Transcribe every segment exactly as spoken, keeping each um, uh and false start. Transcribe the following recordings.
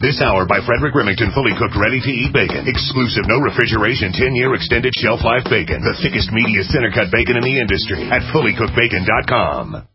This hour by Frederick Remington, fully cooked, ready-to-eat bacon. Exclusive, no refrigeration, ten-year extended shelf life bacon. The thickest, meatiest, center-cut bacon in the industry at fully cooked bacon dot com.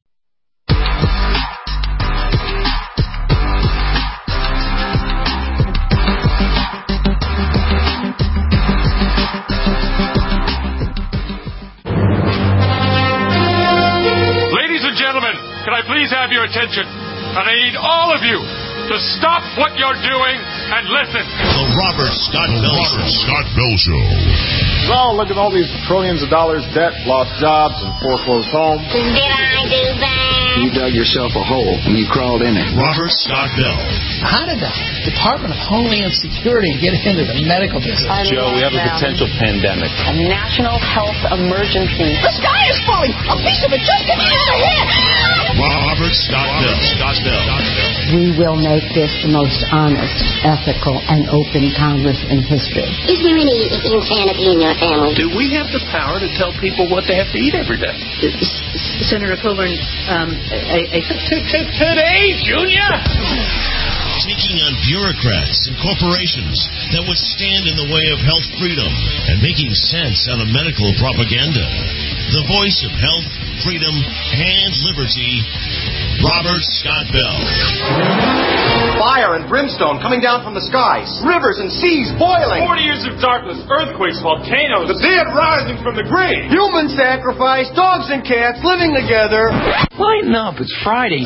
Ladies and gentlemen, can I please have your attention? And I need all of you to stop what you're doing and listen. The Robert Scott Bell Show. Robert Scott Bell Show. So, look at all these trillions of dollars debt, lost jobs, and foreclosed homes. Did I do that? You dug yourself a hole and you crawled in it. Robert Scott Bell. How did the Department of Homeland Security get into the medical business? Joe, we have a potential pandemic. A national health emergency. The sky is falling! A piece of it just came out of here! Robert Scott Bell. Scott Bell. We will make this the most honest, ethical, and open Congress in history. Is there any insanity in your family? Do we have the power to tell people what they have to eat every day? Senator Coburn, um, I, I... Today, Junior! Taking on bureaucrats and corporations that would stand in the way of health freedom and making sense out of medical propaganda. The voice of health, freedom, and liberty, Robert Scott Bell. Fire and brimstone coming down from the skies. Rivers and seas boiling. Forty years of darkness, earthquakes, volcanoes. The dead rising from the grave. Human sacrifice, dogs and cats living together. Lighten up, it's Friday.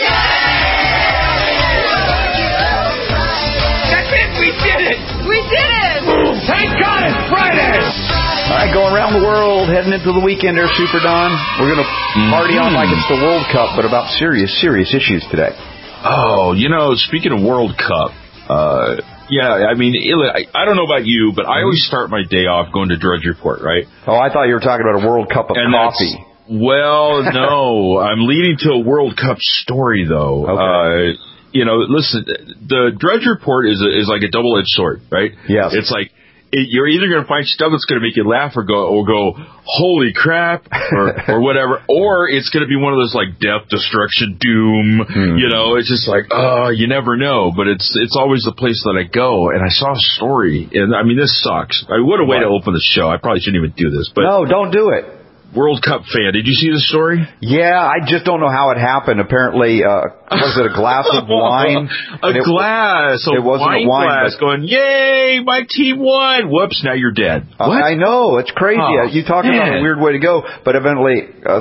That's it, we did it! We did it! Thank God it's Friday! All right, going around the world, heading into the weekend there, Super Don. We're going to party on like it's the World Cup, but about serious, serious issues today. Oh, you know, speaking of World Cup, uh, yeah, I mean, I, I don't know about you, but I always start my day off going to Drudge Report, right? Oh, I thought you were talking about a World Cup of and coffee. Well, no, I'm leading to a World Cup story, though. Okay. Uh, you know, listen, the Drudge Report is a, is like a double-edged sword, right? Yes. It's like, It, you're either going to find stuff that's going to make you laugh or go, or go, holy crap, or, or whatever, or it's going to be one of those like death, destruction, doom. Hmm. You know, it's just like, oh, you never know. But it's it's always the place that I go. And I saw a story, and I mean, this sucks. I what a way to open the show. I probably shouldn't even do this, but no, don't do it. World Cup fan. Did you see the story? Yeah, I just don't know how it happened. Apparently, uh, was it a glass of wine? a it, glass, a it wasn't wine, a wine glass but, going, yay, my team won. Whoops, now you're dead. Uh, what? I know, it's crazy. Oh, you talk man. about a weird way to go, but eventually uh,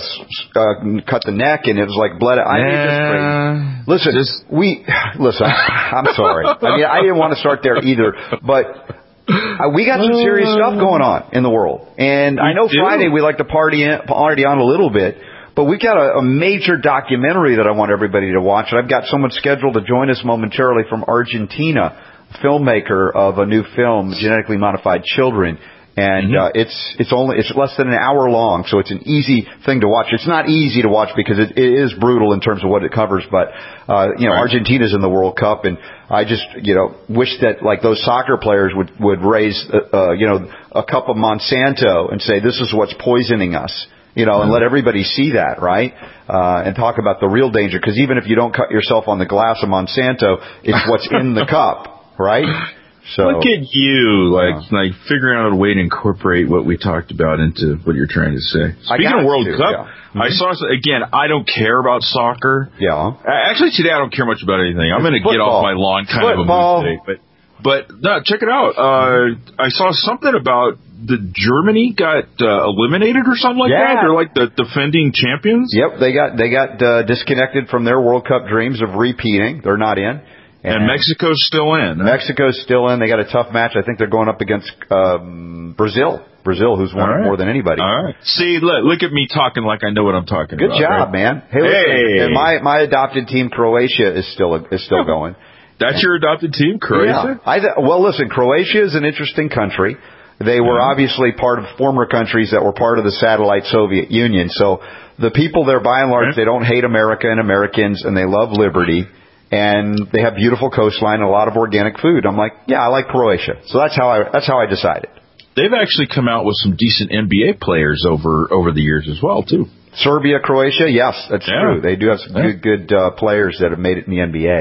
uh, cut the neck and it was like blood. I mean, it's crazy. Listen, just, we, listen, I'm sorry. I mean, I didn't want to start there either, but Uh, we got some serious stuff going on in the world. And I know do. Friday we like to party, in, party on a little bit, but we've got a, a major documentary that I want everybody to watch. And I've got someone scheduled to join us momentarily from Argentina, a filmmaker of a new film, Genetically Modified Children. And mm-hmm. uh, it's it's only it's less than an hour long, so it's an easy thing to watch. It's not easy to watch because it, it is brutal in terms of what it covers. But uh, you know, right. Argentina's in the World Cup, and I just you know wish that like those soccer players would would raise uh, uh, you know a cup of Monsanto and say this is what's poisoning us, you know, and let everybody see that, right? Uh, and talk about the real danger, because even if you don't cut yourself on the glass of Monsanto, it's what's in the cup, right? So, look at you, like uh, like figuring out a way to incorporate what we talked about into what you're trying to say. Speaking of World to, Cup, yeah. mm-hmm. I saw, again, I don't care about soccer. Yeah. Actually, today I don't care much about anything. I'm going to get off my lawn kind football. of a mood today. But, but no, check it out. Uh, I saw something about the Germany got uh, eliminated or something like yeah. that. They're like the defending champions. Yep, they got they got uh, disconnected from their World Cup dreams of repeating. They're not in. And, and Mexico's still in. Mexico's still in. They got a tough match. I think they're going up against um, Brazil. Brazil, who's won right. it more than anybody. All right. See, look, look at me talking like I know what I'm talking Good about. Good job, right? man. Hey, hey. And my my adopted team, Croatia, is still is still going. That's your adopted team, Croatia? Yeah. I th- well, listen, Croatia is an interesting country. They were yeah. obviously part of former countries that were part of the satellite Soviet Union. So the people there, by and large, right. they don't hate America and Americans, and they love liberty. And they have beautiful coastline and a lot of organic food. I'm like, yeah, I like Croatia. So that's how I that's how I decided. They've actually come out with some decent N B A players over over the years as well, too. Serbia, Croatia, yes, that's yeah. true. They do have some yeah. good, good uh, players that have made it in the N B A.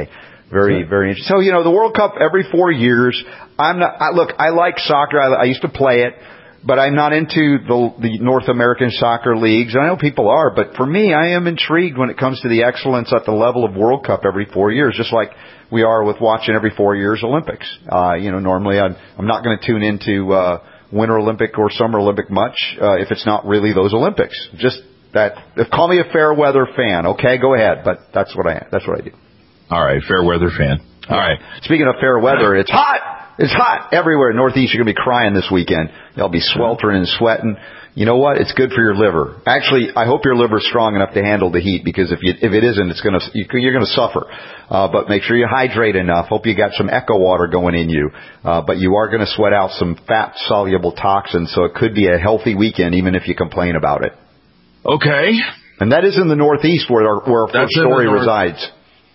Very, very interesting. So, you know, the World Cup every four years. I'm not, I, look, I like soccer. I, I used to play it, but I'm not into the, the North American soccer leagues. I know people are, but for me, I am intrigued when it comes to the excellence at the level of World Cup every four years, just like we are with watching every four years Olympics. Uh, you know, normally I'm, I'm not going to tune into, uh, Winter Olympic or Summer Olympic much, uh, if it's not really those Olympics. Just that, if, call me a fair weather fan. Okay, go ahead, but that's what I, that's what I do. All right, fair weather fan. All right. Speaking of fair weather, it's hot. It's hot everywhere. Northeast, you're going to be crying this weekend. You'll be sweltering and sweating. You know what? It's good for your liver. Actually, I hope your liver's strong enough to handle the heat, because if you, if it isn't, it's going to, you're going to suffer. Uh, but make sure you hydrate enough. Hope you got some Echo water going in you. Uh, but you are going to sweat out some fat-soluble toxins, so it could be a healthy weekend, even if you complain about it. Okay. And that is in the Northeast where our, where our first story resides.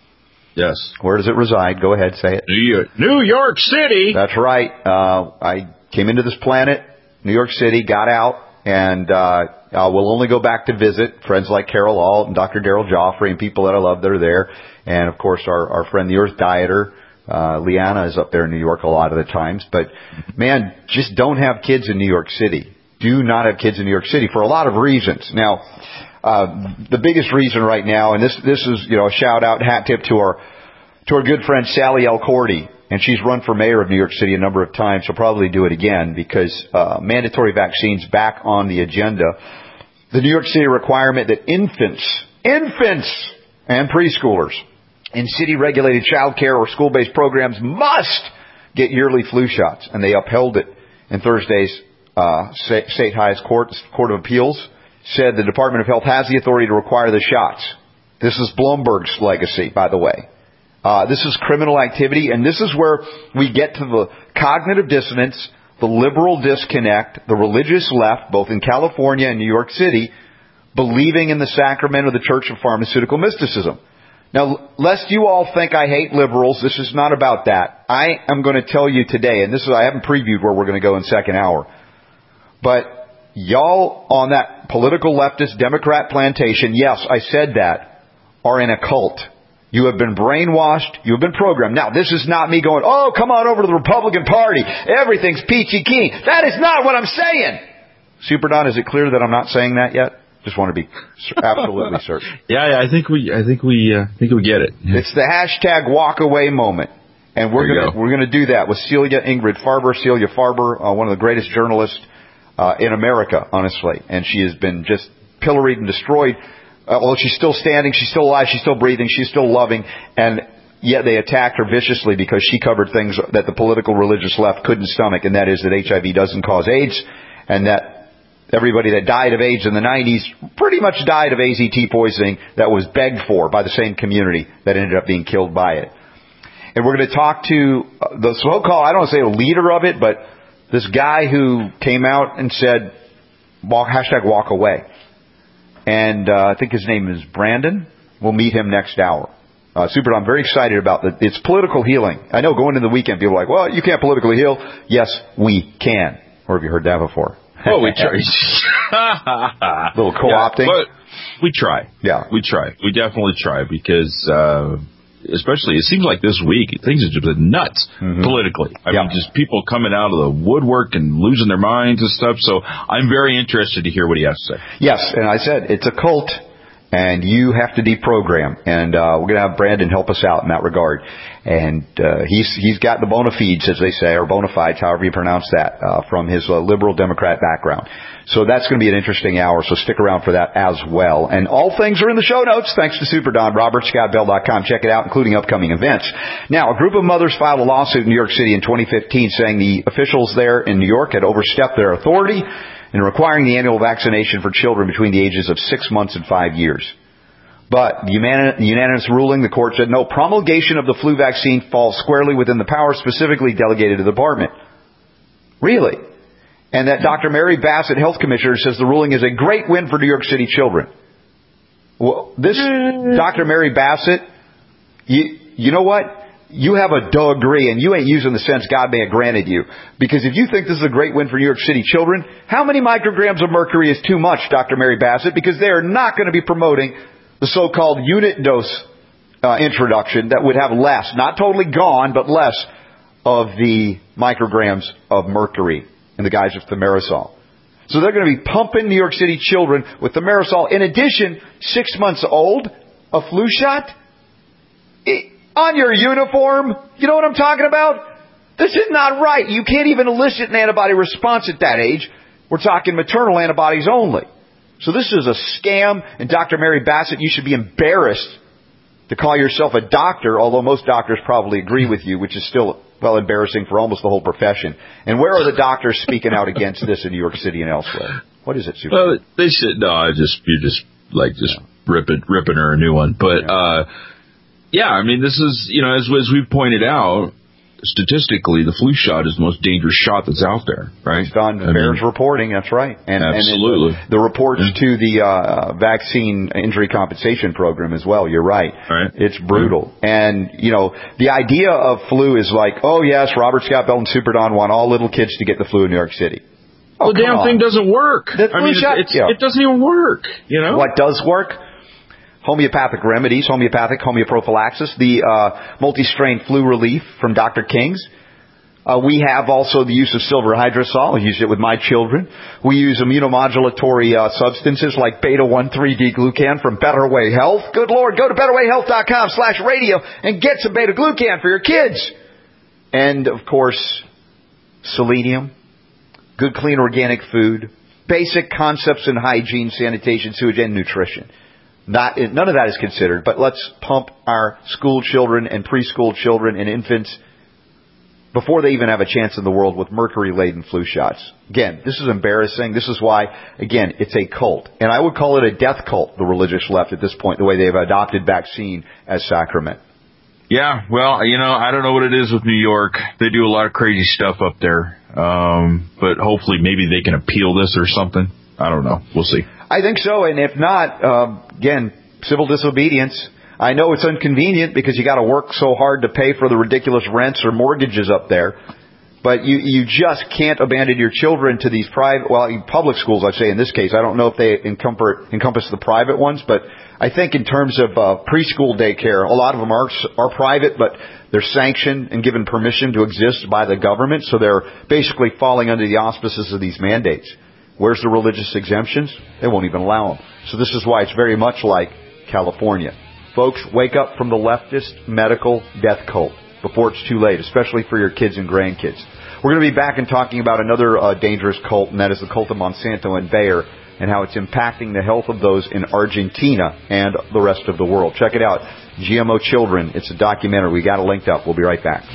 Yes. Where does it reside? Go ahead, say it. New York, New York City. That's right. Uh, I came into this planet, New York City, got out, and uh, uh we'll only go back to visit friends like Carol Alt and Doctor Daryl Joffrey and people that I love that are there. And, of course, our, our friend, the Earth Dieter, uh, Liana, is up there in New York a lot of the times. But, man, just don't have kids in New York City. Do not have kids in New York City for a lot of reasons. Now, Uh, the biggest reason right now, and this, this is, you know, a shout out, hat tip to our, to our good friend Sally L. Cordy, and she's run for mayor of New York City a number of times. She'll probably do it again because, uh, mandatory vaccines back on the agenda. The New York City requirement that infants, infants and preschoolers in city regulated child care or school based programs must get yearly flu shots. And they upheld it in Thursday's, uh, state highest court, Court of Appeals. Said the Department of Health has the authority to require the shots. This is Bloomberg's legacy, by the way. Uh, this is criminal activity, and this is where we get to the cognitive dissonance, the liberal disconnect, the religious left, both in California and New York City, believing in the sacrament of the Church of Pharmaceutical Mysticism. Now, lest you all think I hate liberals, this is not about that. I am going to tell you today, and this is I haven't previewed where we're going to go in second hour, but y'all on that political leftist Democrat plantation, yes, I said that, are in a cult. You have been brainwashed. You have been programmed. Now, this is not me going, oh, come on over to the Republican Party. Everything's peachy keen. That is not what I'm saying. Super Don, is it clear that I'm not saying that yet? Just want to be absolutely certain. Yeah, yeah, I think we, I think we, uh, think we get it. It's the hashtag walk away moment. And we're going to, we're going to do that with Celia Ingrid Farber. Celia Farber, uh, one of the greatest journalists Uh, in America, honestly. And she has been just pilloried and destroyed. Uh, although she's still standing, she's still alive, she's still breathing, she's still loving. And yet they attacked her viciously because she covered things that the political religious left couldn't stomach. And that is that H I V doesn't cause AIDS. And that everybody that died of AIDS in the nineties pretty much died of A Z T poisoning that was begged for by the same community that ended up being killed by it. And we're going to talk to the so-called, I don't want to say a leader of it, but this guy who came out and said, walk, hashtag walk away. And uh, I think his name is Brandon. We'll meet him next hour. Uh, Super, I'm very excited about that. It's political healing. I know going into the weekend, people are like, well, you can't politically heal. Yes, we can. Or have you heard that before? Oh, we try. Little co-opting. Yeah, but we try. Yeah. We try. We definitely try because... Uh, especially, it seems like this week, things have just been nuts mm-hmm. politically. I yeah. mean, just people coming out of the woodwork and losing their minds and stuff. So I'm very interested to hear what he has to say. Yes, and I said it's a cult, and you have to deprogram. And uh, we're going to have Brandon help us out in that regard. And uh, he's he's got the bona fides, as they say, or bona fides, however you pronounce that, uh, from his uh, liberal Democrat background. So that's going to be an interesting hour, so stick around for that as well. And all things are in the show notes, thanks to Super Don, Robert Scott Bell dot com. Check it out, including upcoming events. Now, a group of mothers filed a lawsuit in New York City in twenty fifteen saying the officials there in New York had overstepped their authority in requiring the annual vaccination for children between the ages of six months and five years. But the unanimous ruling, the court said, no, promulgation of the flu vaccine falls squarely within the powers specifically delegated to the department. Really? And that Doctor Mary Bassett, health commissioner, says the ruling is a great win for New York City children. Well, this Doctor Mary Bassett, you, you know what? You have a degree, and you ain't using the sense God may have granted you. Because if you think this is a great win for New York City children, how many micrograms of mercury is too much, Doctor Mary Bassett? Because they are not going to be promoting the so-called unit dose uh, introduction that would have less, not totally gone, but less of the micrograms of mercury in the guise of thimerosal. So they're going to be pumping New York City children with thimerosal. In addition, six months old, a flu shot it, on your uniform. You know what I'm talking about? This is not right. You can't even elicit an antibody response at that age. We're talking maternal antibodies only. So this is a scam. And Doctor Mary Bassett, you should be embarrassed to call yourself a doctor, although most doctors probably agree with you, which is still, well, embarrassing for almost the whole profession. And where are the doctors speaking out against this in New York City and elsewhere? What is it, Super? Well, they said, no, I just, you're just, like, just yeah. ripping, ripping her a new one. But, yeah. uh, yeah, I mean, this is, you know, as, as we've pointed out, statistically, the flu shot is the most dangerous shot that's out there, right? Based on I Bears mean, reporting, that's right. And, absolutely. And the, the reports to the uh, vaccine injury compensation program as well, you're right. right. It's brutal. Mm-hmm. And, you know, the idea of flu is like, oh, yes, Robert Scott Bell and Super Don want all little kids to get the flu in New York City. Oh, well, the damn on. thing doesn't work. The I flu mean, shot, it's, it's, yeah. it doesn't even work, you know? What does work? Homeopathic remedies, homeopathic homeoprophylaxis, the uh, multi-strain flu relief from Doctor King's. Uh, we have also the use of silver hydrosol. I use it with my children. We use immunomodulatory uh, substances like beta one three D glucan from Better Way Health. Good Lord, go to betterwayhealth.com slash radio and get some beta glucan for your kids. And, of course, selenium, good, clean, organic food, basic concepts in hygiene, sanitation, sewage, and nutrition. Not, none of that is considered, but let's pump our school children and preschool children and infants before they even have a chance in the world with mercury-laden flu shots. Again, this is embarrassing. This is why, again, it's a cult. And I would call it a death cult, the religious left at this point, the way they've adopted vaccine as sacrament. Yeah, well, you know, I don't know what it is with New York. They do a lot of crazy stuff up there. Um, but hopefully maybe they can appeal this or something. I don't know. We'll see. I think so. And if not, uh, again, civil disobedience. I know it's inconvenient because you got to work so hard to pay for the ridiculous rents or mortgages up there. But you, you just can't abandon your children to these private, well, public schools, I'd say in this case. I don't know if they encompass, encompass the private ones, but I think in terms of uh, preschool daycare, a lot of them are, are private, but they're sanctioned and given permission to exist by the government. So they're basically falling under the auspices of these mandates. Where's the religious exemptions? They won't even allow them. So this is why it's very much like California. Folks, wake up from the leftist medical death cult before it's too late, especially for your kids and grandkids. We're going to be back and talking about another uh, dangerous cult, and that is the cult of Monsanto and Bayer, and how it's impacting the health of those in Argentina and the rest of the world. Check it out, G M O Children. It's a documentary. We got it linked up. We'll be right back.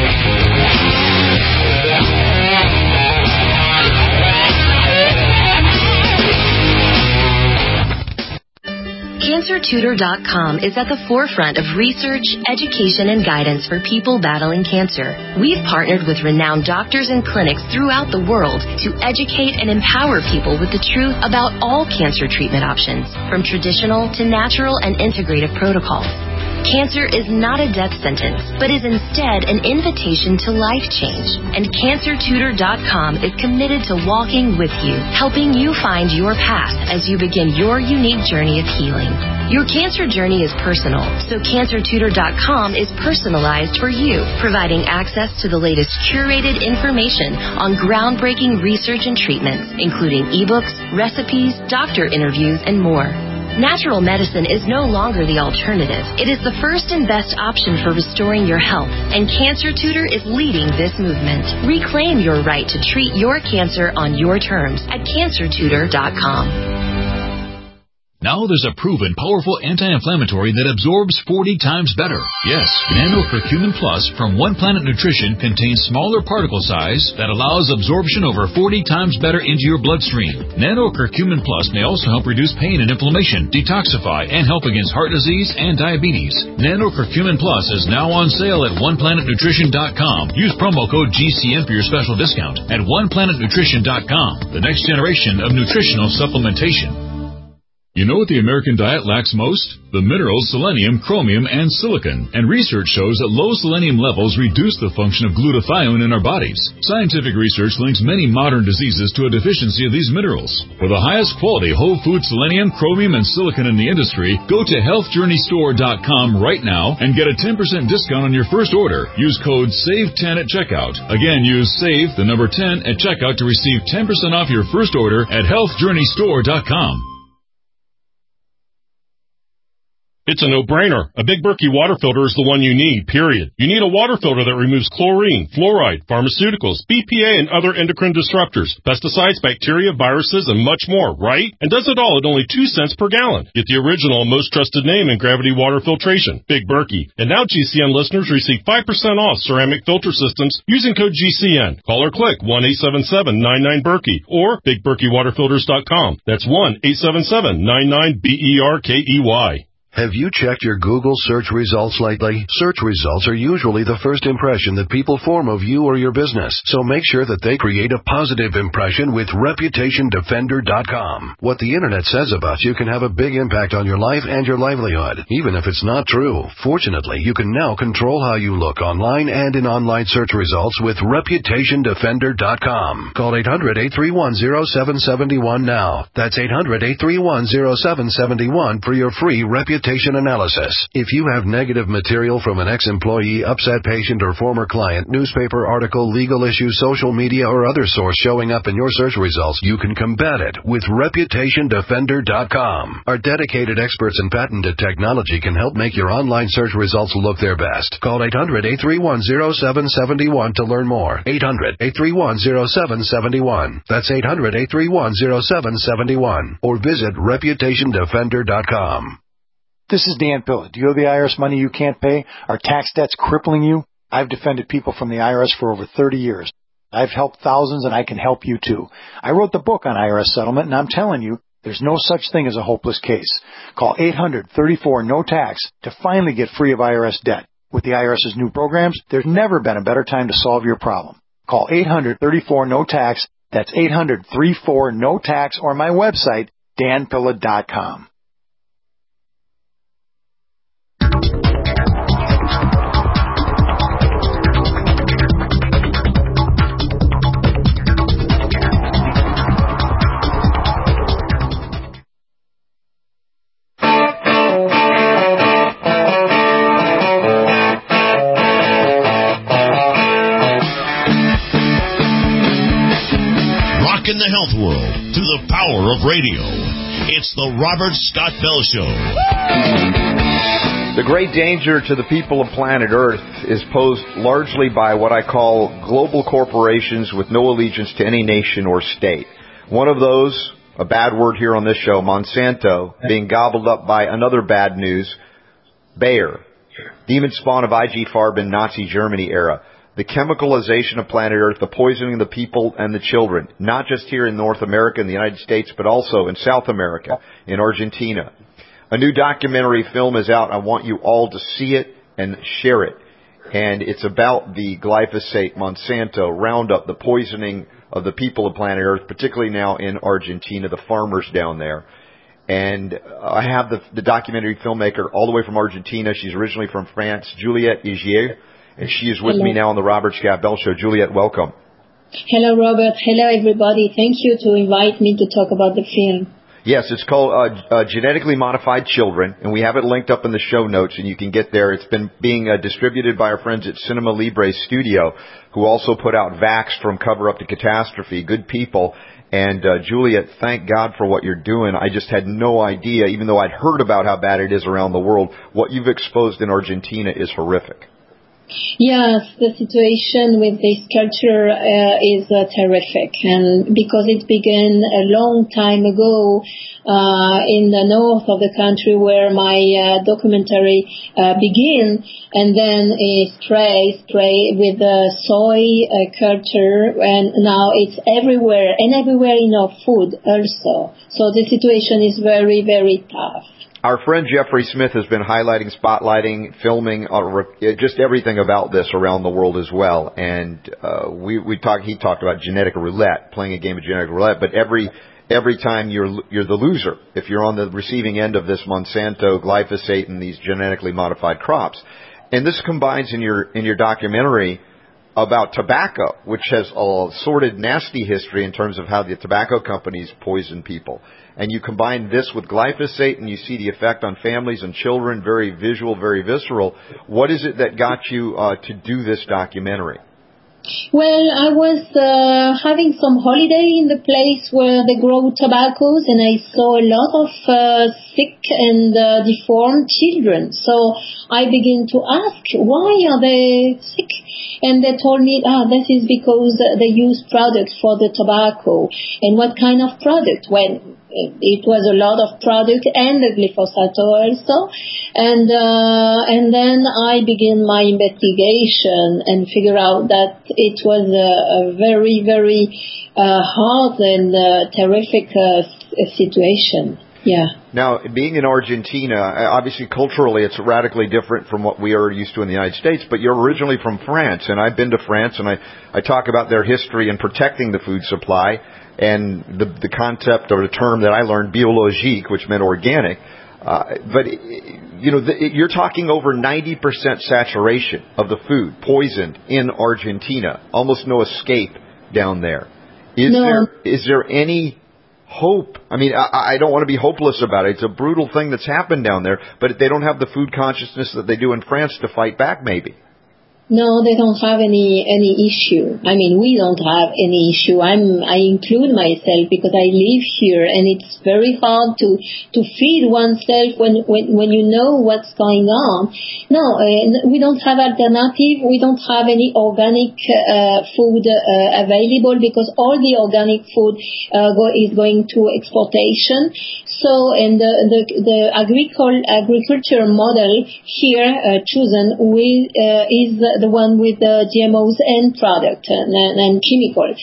Cancer Tutor dot com is at the forefront of research, education, and guidance for people battling cancer. We've partnered with renowned doctors and clinics throughout the world to educate and empower people with the truth about all cancer treatment options, from traditional to natural and integrative protocols. Cancer is not a death sentence, but is instead an invitation to life change. And Cancer Tutor dot com is committed to walking with you, helping you find your path as you begin your unique journey of healing. Your cancer journey is personal, so Cancer Tutor dot com is personalized for you, providing access to the latest curated information on groundbreaking research and treatments, including ebooks, recipes, doctor interviews, and more. Natural medicine is no longer the alternative. It is the first and best option for restoring your health, and Cancer Tutor is leading this movement. Reclaim your right to treat your cancer on your terms at Cancer Tutor dot com. Now there's a proven, powerful anti-inflammatory that absorbs forty times better. Yes, Nano Curcumin Plus from One Planet Nutrition contains smaller particle size that allows absorption over forty times better into your bloodstream. Nano Curcumin Plus may also help reduce pain and inflammation, detoxify, and help against heart disease and diabetes. Nano Curcumin Plus is now on sale at One Planet Nutrition dot com. Use promo code G C N for your special discount at One Planet Nutrition dot com. The next generation of nutritional supplementation. You know what the American diet lacks most? The minerals selenium, chromium, and silicon. And research shows that low selenium levels reduce the function of glutathione in our bodies. Scientific research links many modern diseases to a deficiency of these minerals. For the highest quality whole food selenium, chromium, and silicon in the industry, go to health journey store dot com right now and get a ten percent discount on your first order. Use code save ten at checkout. Again, use SAVE, the number ten, at checkout to receive ten percent off your first order at health journey store dot com. It's a no-brainer. A Big Berkey water filter is the one you need, period. You need a water filter that removes chlorine, fluoride, pharmaceuticals, B P A, and other endocrine disruptors, pesticides, bacteria, viruses, and much more, right? And does it all at only two cents per gallon. Get the original and most trusted name in gravity water filtration, Big Berkey. And now G C N listeners receive five percent off ceramic filter systems using code G C N. Call or click one eight seven seven nine nine Berkey or big berkey water filters dot com. That's one eight seven seven nine nine B E R K E Y. Have you checked your Google search results lately? Search results are usually the first impression that people form of you or your business, so make sure that they create a positive impression with reputation defender dot com. What the internet says about you can have a big impact on your life and your livelihood, even if it's not true. Fortunately, you can now control how you look online and in online search results with reputation defender dot com. Call eight hundred eight three one zero seven seven one now. That's eight hundred eight three one zero seven seven one for your free reputation analysis. If you have negative material from an ex-employee, upset patient, or former client, newspaper article, legal issue, social media, or other source showing up in your search results, you can combat it with reputation defender dot com. Our dedicated experts in patented technology can help make your online search results look their best. Call eight hundred eight three one zero seven seven one to learn more. eight hundred eight three one zero seven seven one. That's eight hundred eight three one zero seven seven one. Or visit reputation defender dot com. This is Dan Pilla. Do you owe the I R S money you can't pay? Are tax debts crippling you? I've defended people from the I R S for over thirty years. I've helped thousands, and I can help you too. I wrote the book on I R S settlement, and I'm telling you, there's no such thing as a hopeless case. Call eight hundred thirty-four no tax to finally get free of I R S debt. With the IRS's new programs, there's never been a better time to solve your problem. Call eight hundred thirty-four no tax. That's eight hundred thirty-four no tax, or my website, dan pilla dot com. In the health world through the power of radio. It's the Robert Scott Bell Show. The great danger to the people of planet Earth is posed largely by what I call global corporations with no allegiance to any nation or state. One of those, a bad word here on this show, Monsanto, being gobbled up by another bad news, Bayer, demon spawn of I G Farb in Nazi Germany era. The chemicalization of planet Earth, the poisoning of the people and the children, not just here in North America and the United States, but also in South America, in Argentina. A new documentary film is out. I want you all to see it and share it. And it's about the glyphosate, Monsanto, Roundup, the poisoning of the people of planet Earth, particularly now in Argentina, the farmers down there. And I have the, the documentary filmmaker all the way from Argentina. She's originally from France, Juliette Igier. And she is with Hello. me now on the Robert Scott Bell Show. Juliette, welcome. Hello, Robert. Hello, everybody. Thank you to invite me to talk about the film. Yes, it's called uh, uh, Genetically Modified Children, and we have it linked up in the show notes, and you can get there. It's been being uh, distributed by our friends at Cinema Libre Studio, who also put out Vax from Cover Up to Catastrophe. Good people. And uh, Juliette, thank God for what you're doing. I just had no idea, even though I'd heard about how bad it is around the world. What you've exposed in Argentina is horrific. Yes, the situation with this culture uh, is uh, terrific, and because it began a long time ago uh, in the north of the country where my uh, documentary uh, began, and then it stray, stray with the soy uh, culture, and now it's everywhere, and everywhere in our food also. So the situation is very, very tough. Our friend Jeffrey Smith has been highlighting, spotlighting, filming, uh, just everything about this around the world as well. And uh, we we talked. He talked about genetic roulette, playing a game of genetic roulette. But every every time you're you're the loser if you're on the receiving end of this Monsanto, glyphosate, and these genetically modified crops. And this combines in your in your documentary about tobacco, which has a sordid, nasty history in terms of how the tobacco companies poison people. And you combine this with glyphosate, and you see the effect on families and children, very visual, very visceral. What is it that got you uh, to do this documentary? Well, I was uh, having some holiday in the place where they grow tobaccos, and I saw a lot of uh, sick and uh, deformed children. So I began to ask, why are they sick? And they told me, ah, this is because they use products for the tobacco. And what kind of product? Well, it was a lot of product and the glyphosate also. And, uh, and then I began my investigation and figure out that it was a, a very, very, uh, hard and, uh, terrific, uh, situation. Yeah. Now, being in Argentina, obviously culturally it's radically different from what we are used to in the United States, but you're originally from France, and I've been to France, and I, I talk about their history in protecting the food supply. And the, the concept or the term that I learned, biologique, which meant organic. Uh, but, you know, the, you're talking over ninety percent saturation of the food, poisoned in Argentina. Almost no escape down there. Is no. there is there any hope? I mean, I, I don't want to be hopeless about it. It's a brutal thing that's happened down there, but they don't have the food consciousness that they do in France to fight back, maybe. No, they don't have any any issue. I mean, we don't have any issue. I'm I include myself because I live here, and it's very hard to to feed oneself when when when you know what's going on. No, uh, we don't have alternative. We don't have any organic uh, food uh, available because all the organic food uh, go, is going to exportation. So, and the the, the agricul- agriculture model here uh, chosen with uh, is the one with the G M Os and product and, and, and chemical.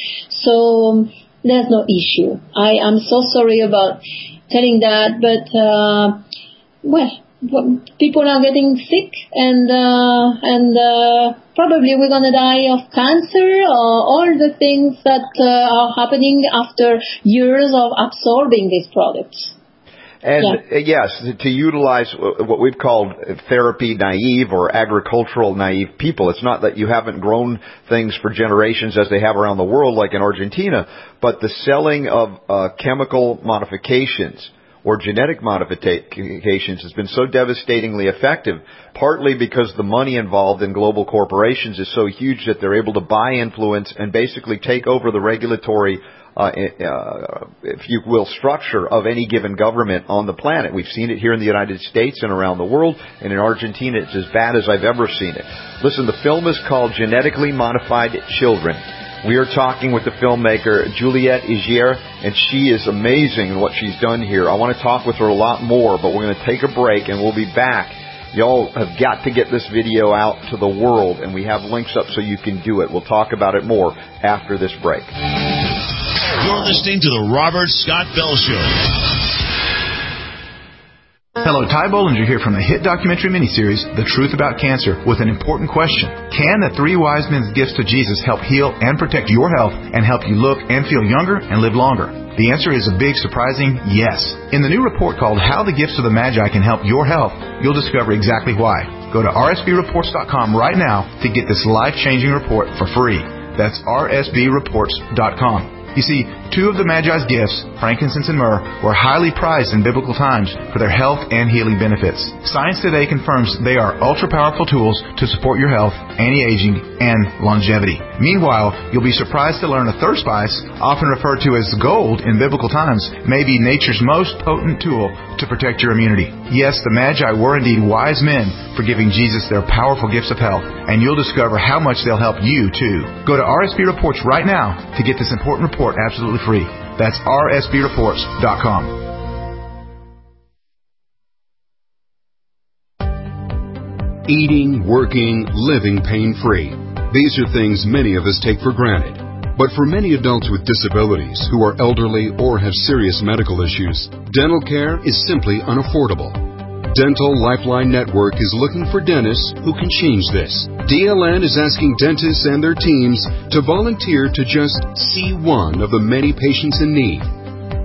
So um, there's no issue. I am so sorry about telling that, but uh, well, people are getting sick, and uh, and uh, probably we're gonna die of cancer or all the things that uh, are happening after years of absorbing these products. And yeah. yes, to utilize what we've called therapy naive or agricultural naive people. It's not that you haven't grown things for generations as they have around the world like in Argentina, but the selling of uh, chemical modifications or genetic modifications has been so devastatingly effective, partly because the money involved in global corporations is so huge that they're able to buy influence and basically take over the regulatory Uh, uh, if you will, structure of any given government on the planet. We've seen it here in the United States and around the world, and in Argentina it's as bad as I've ever seen it. Listen, the film is called Genetically Modified Children. We are talking with the filmmaker Juliette Egier, and she is amazing in what she's done here. I want to talk with her a lot more, but we're going to take a break and we'll be back. Y'all have got to get this video out to the world, and we have links up so you can do it. We'll talk about it more after this break. You're listening to the Robert Scott Bell Show. Hello, Ty Bollinger here from the hit documentary miniseries, The Truth About Cancer, with an important question. Can the three wise men's gifts to Jesus help heal and protect your health and help you look and feel younger and live longer? The answer is a big, surprising yes. In the new report called How the Gifts of the Magi Can Help Your Health, you'll discover exactly why. Go to R S B reports dot com right now to get this life-changing report for free. That's R S B reports dot com. You see, two of the Magi's gifts, frankincense and myrrh, were highly prized in biblical times for their health and healing benefits. Science today confirms they are ultra-powerful tools to support your health, anti-aging, and longevity. Meanwhile, you'll be surprised to learn a third spice, often referred to as gold in biblical times, may be nature's most potent tool to protect your immunity. Yes, the Magi were indeed wise men for giving Jesus their powerful gifts of health, and you'll discover how much they'll help you, too. Go to R S B Reports right now to get this important report absolutely free. That's R S B reports dot com. Eating, working, living pain-free. These are things many of us take for granted. But for many adults with disabilities who are elderly or have serious medical issues, dental care is simply unaffordable. Dental Lifeline Network is looking for dentists who can change this. D L N is asking dentists and their teams to volunteer to just see one of the many patients in need.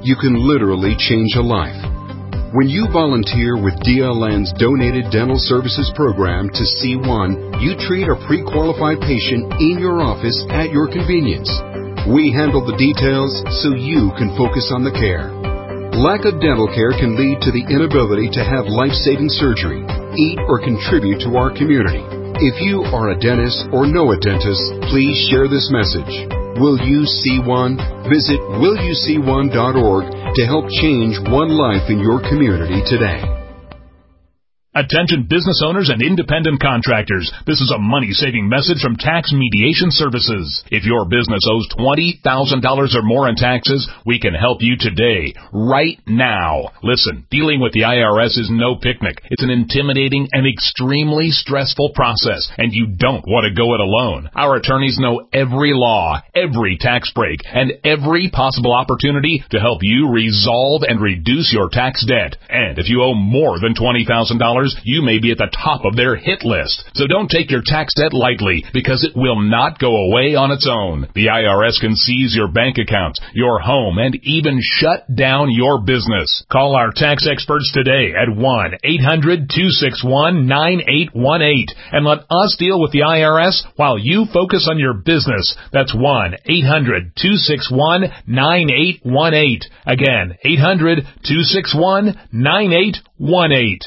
you can literally change a life. When you volunteer with D L N's Donated Dental Services program to C one, you treat a pre-qualified patient in your office at your convenience. We handle the details so you can focus on the care. Lack of dental care can lead to the inability to have life-saving surgery, eat, or contribute to our community. If you are a dentist or know a dentist, please share this message. Will you see one? Visit will you see one dot org to help change one life in your community today. Attention business owners and independent contractors. This is a money-saving message from Tax Mediation Services. If your business owes twenty thousand dollars or more in taxes, we can help you today, right now. Listen, dealing with the I R S is no picnic. It's an intimidating and extremely stressful process, and you don't want to go it alone. Our attorneys know every law, every tax break, and every possible opportunity to help you resolve and reduce your tax debt. And if you owe more than twenty thousand dollars, you may be at the top of their hit list. So don't take your tax debt lightly, because it will not go away on its own. The I R S can seize your bank accounts, your home, and even shut down your business. Call our tax experts today at one eight hundred two six one nine eight one eight and let us deal with the I R S while you focus on your business. That's one eight hundred two six one nine eight one eight. Again, eight hundred two six one nine eight one eight.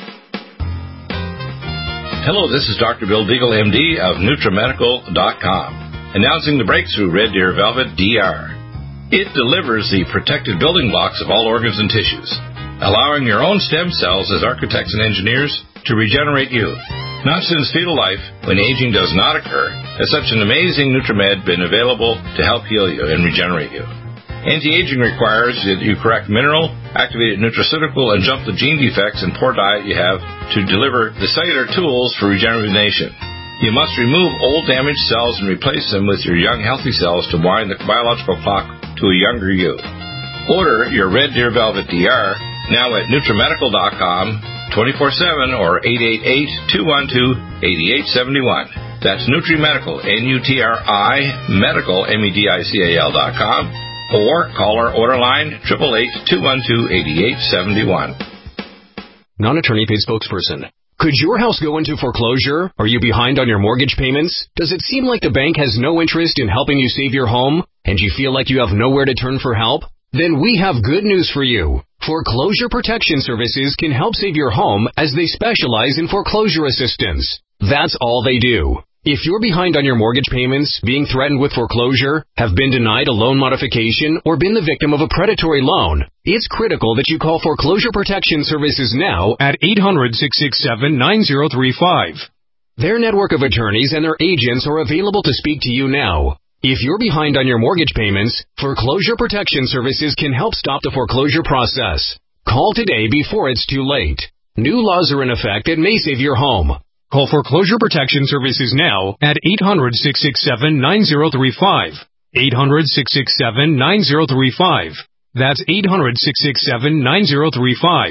Hello, this is Doctor Bill Deagle, M D of NutriMedical dot com, announcing the breakthrough Red Deer Velvet D R. It delivers the protected building blocks of all organs and tissues, allowing your own stem cells as architects and engineers to regenerate you. Not since fetal life, when aging does not occur, has such an amazing NutriMed been available to help heal you and regenerate you. Anti-aging requires that you correct mineral, activated nutraceutical, and jump the gene defects and poor diet you have to deliver the cellular tools for regeneration. You must remove old damaged cells and replace them with your young healthy cells to wind the biological clock to a younger you. Order your Red Deer Velvet D R now at NutriMedical dot com, twenty-four seven or eight eight eight, two one two, eight eight seven one. That's NutriMedical, N U T R I, medical, M E D I C A L dot com. Or call our order line, eight eight eight, two one two, eight eight seven one. Non-attorney paid spokesperson. Could your house go into foreclosure? Are you behind on your mortgage payments? Does it seem like the bank has no interest in helping you save your home? And you feel like you have nowhere to turn for help? Then we have good news for you. Foreclosure Protection Services can help save your home as they specialize in foreclosure assistance. That's all they do. If you're behind on your mortgage payments, being threatened with foreclosure, have been denied a loan modification, or been the victim of a predatory loan, it's critical that you call Foreclosure Protection Services now at eight hundred, six six seven, nine zero three five. Their network of attorneys and their agents are available to speak to you now. If you're behind on your mortgage payments, Foreclosure Protection Services can help stop the foreclosure process. Call today before it's too late. New laws are in effect that may save your home. Call Foreclosure Protection Services now at eight hundred, six six seven, nine zero three five. eight hundred, six six seven, nine zero three five. That's eight hundred, six six seven, nine zero three five.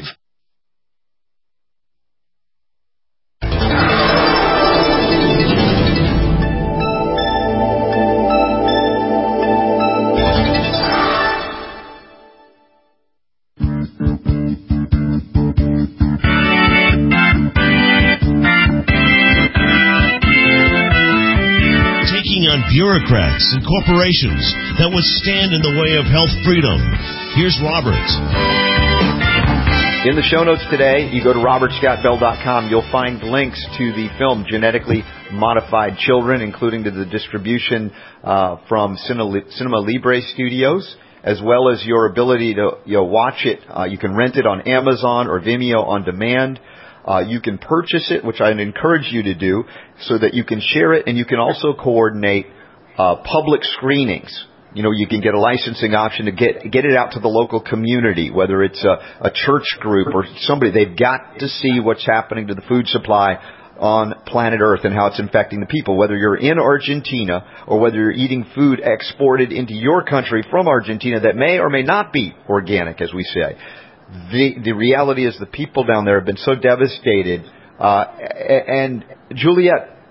On bureaucrats and corporations that would stand in the way of health freedom. Here's Robert. In the show notes today, you go to robert scott bell dot com. You'll find links to the film Genetically Modified Children, including to the distribution uh, from Cinema, Cinema Libre Studios, as well as your ability to you know, watch it. Uh, you can rent it on Amazon or Vimeo on demand. Uh, you can purchase it, which I'd encourage you to do, so that you can share it, and you can also coordinate uh, public screenings. You know, you can get a licensing option to get get it out to the local community, whether it's a, a church group or somebody. They've got to see what's happening to the food supply on planet Earth and how it's infecting the people. Whether you're in Argentina or whether you're eating food exported into your country from Argentina that may or may not be organic, as we say. The the reality is the people down there have been so devastated. Uh, and Juliet,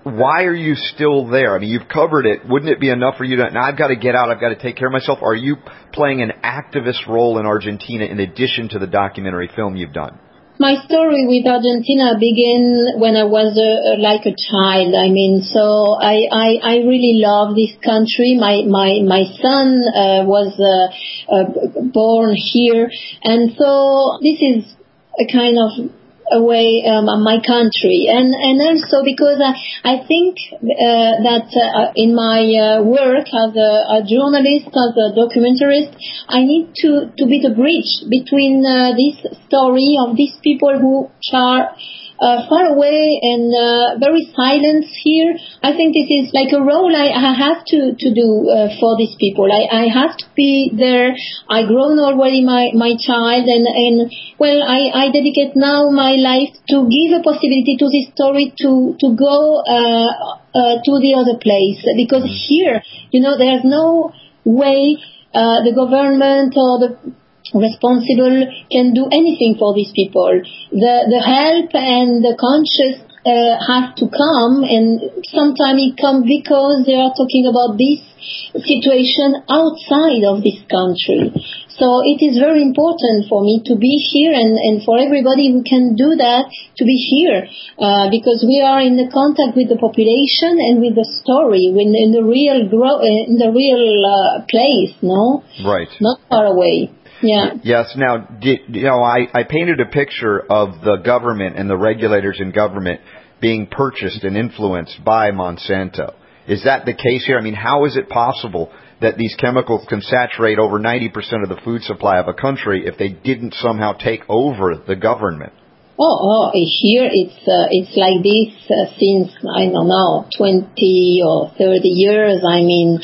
why are you still there? I mean, you've covered it. Wouldn't it be enough for you to, now I've got to get out, I've got to take care of myself? Are you playing an activist role in Argentina in addition to the documentary film you've done? My story with Argentina began when I was uh, like a child. I mean, so I, I, I really love this country. My my my son uh, was uh, uh, born here, and so this is a kind of away um, my country, and and also because I, I think uh, that uh, in my uh, work as a, a journalist, as a documentarist, I need to to be the bridge between uh, this story of these people who are uh, far away and uh, very silent here. I think this is like a role I, I have to to do uh, for these people. I, I have to be there. I grown already my my child, and and well, I, I dedicate now my life to give a possibility to this story to to go uh, uh, to the other place, because here, you know, there's no way uh, the government or the responsible can do anything for these people. The the help and the conscious uh, have to come, and sometimes it comes because they are talking about this situation outside of this country. So it is very important for me to be here, and, and for everybody who can do that to be here, uh, because we are in the contact with the population and with the story, when in the real grow, in the real uh, place, no, right, not far away. Yeah. Yes. Now, you know, I, I painted a picture of the government and the regulators in government being purchased and influenced by Monsanto. Is that the case here? I mean, how is it possible that these chemicals can saturate over ninety percent of the food supply of a country if they didn't somehow take over the government? Oh, oh here it's uh, it's like this uh, since, I don't know, twenty or thirty years. I mean,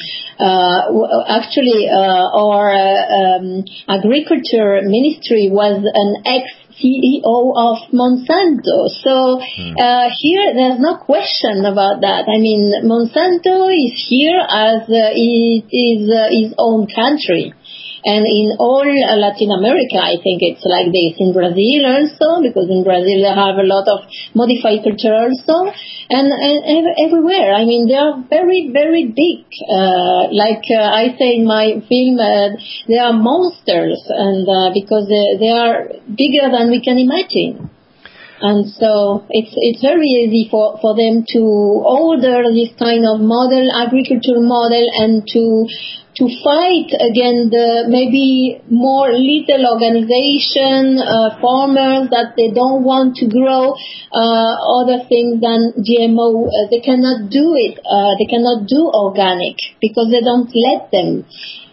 uh, actually, uh, our uh, um, agriculture ministry was an ex-C E O of Monsanto. So uh, here there's no question about that. I mean, Monsanto is here as uh, it is uh, his own country. And in all uh, Latin America, I think it's like this. In Brazil also, because in Brazil they have a lot of modified culture also. And, and ev- everywhere. I mean, they are very, very big. Uh, like uh, I say in my film, uh, they are monsters, and uh, because they, they are bigger than we can imagine. And so it's it's very easy for, for them to order this kind of model, agricultural model, and to to fight against the maybe more little organization, uh, farmers that they don't want to grow uh, other things than G M O. Uh, they cannot do it. Uh, they cannot do organic because they don't let them.